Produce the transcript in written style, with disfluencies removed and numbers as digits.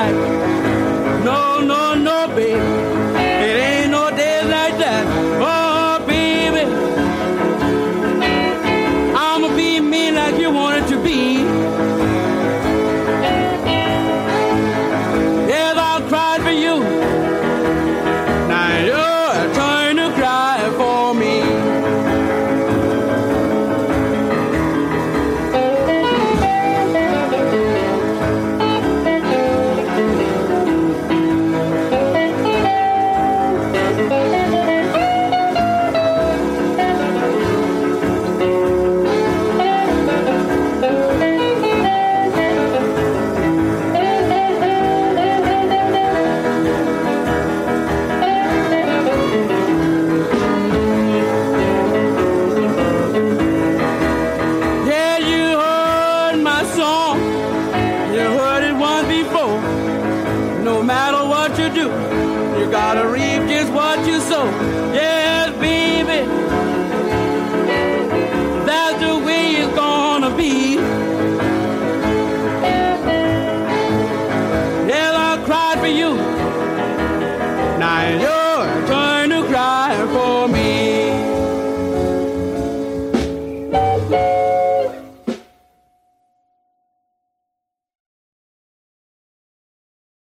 right. No, no, no, baby. It ain't no day like that. Oh, baby. I'ma be me like you want it to be. Yes, I'll cry for you. Now you're trying to cry for me. Yeah, you heard my song. You heard it once before. No matter what you do, you gotta reap just what you sow. Yes, baby. That's the way it's gonna be. Yes, I'll cry for you. Now you're